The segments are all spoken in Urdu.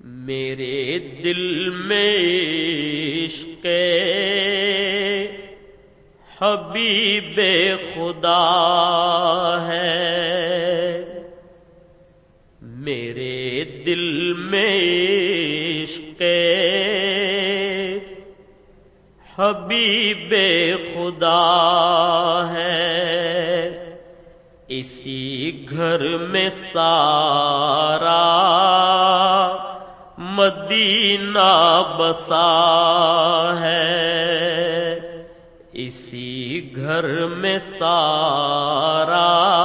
میرے دل میں عشق حبیب خدا ہے، میرے دل میں عشق حبیب خدا ہے، اسی گھر میں سارا مدینہ بسا ہے، اسی گھر میں سارا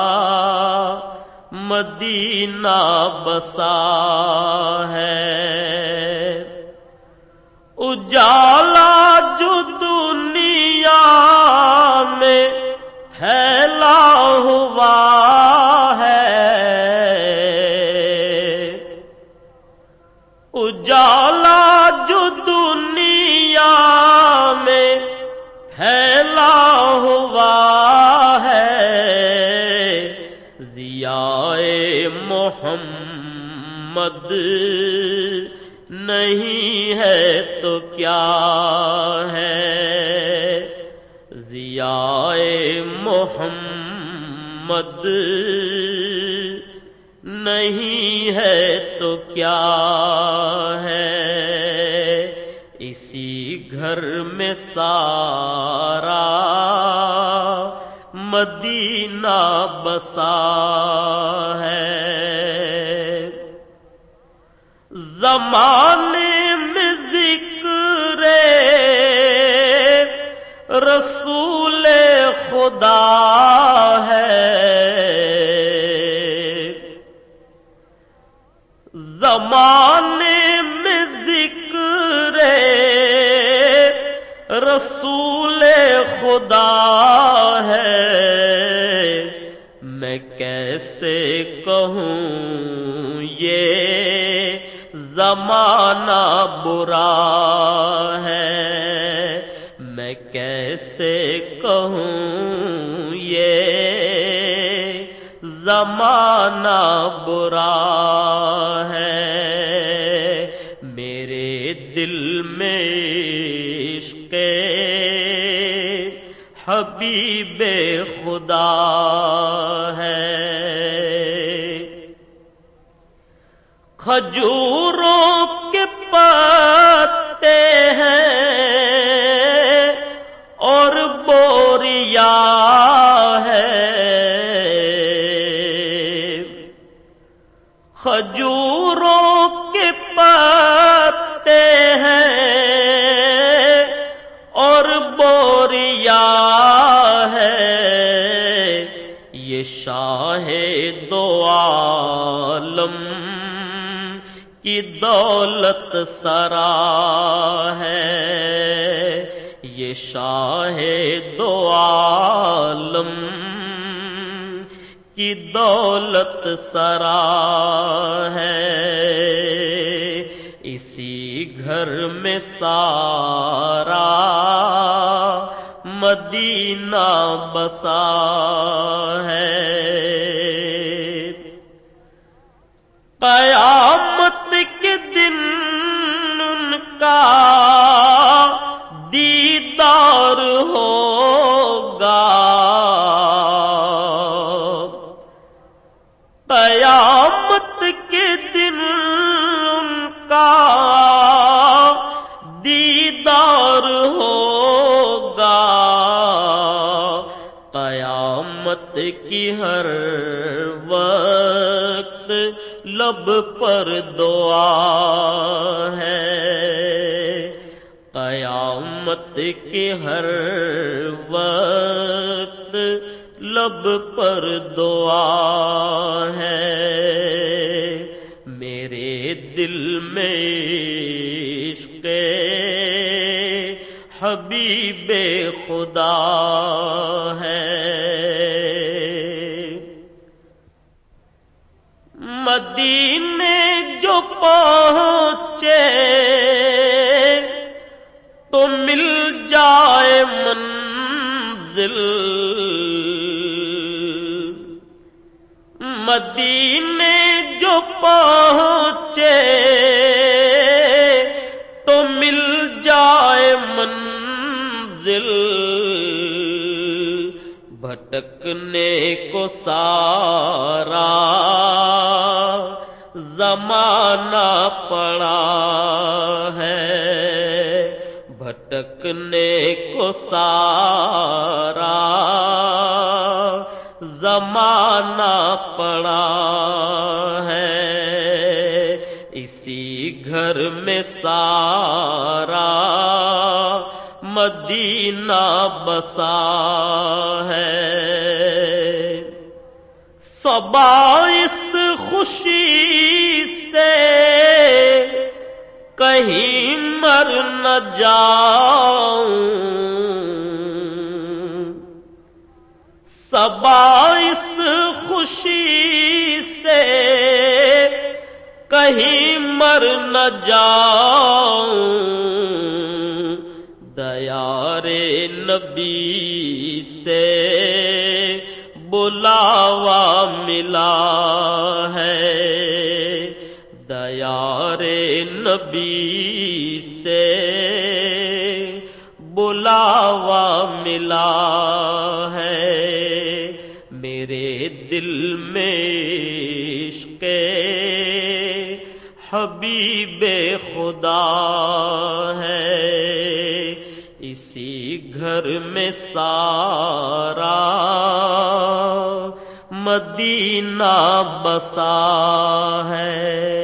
مدینہ بسا ہے، اجالا جو دنیا میں پھیلا ہوا ہے، اجالا جو دنیا میں پھیلا ہوا ہے، ضیاء محمد نہیں ہے تو کیا ہے، ضیاء محمد نہیں ہے تو کیا ہے، اسی گھر میں سارا مدینہ بسا ہے، زمانے میں ذکر رسول خدا ہے، زمانے میں ذکر رسول خدا ہے، میں کیسے کہوں یہ زمانہ برا ہے، میں کیسے کہوں یہ زمانہ برا ہے، میرے دل میں عشق حبیب خدا ہے، کھجوروں کے پتے ہیں اور بوریا ہے، کھجوروں کے پتے ہیں اور بوریا ہے، یہ شاہ دو عالم کی دولت سرا ہے، یہ شاہ دو عالم کی دولت سرا ہے، اسی گھر میں سارا مدینہ بسا ہے، قیامت کے دن ان کا دیدار ہوگا، قیامت کے دن ان کا دیدار ہوگا، قیامت کی ہر وقت لب پر دعا ہے، قیامت کی ہر وقت لب پر دعا ہے، میرے دل میں عشق حبیب خدا ہے، مدینے جو پہنچے تو مل جائے منزل، مدینے جو پہنچے بھٹکنے کو سارا زمانہ پڑا ہے، بھٹکنے کو سارا زمانہ پڑا ہے، اسی گھر میں سارا مدینہ بسا ہے۔ صبا اس خوشی سے کہیں مر نہ جاؤں، صبا اس خوشی سے کہیں مر نہ جاؤں، دیار نبی سے بلاوا ملا ہے، دیار نبی سے بلاوا ملا ہے، میرے دل میں عشق حبیب خدا ہے، اسی گھر میں سارا مدینہ بسا ہے۔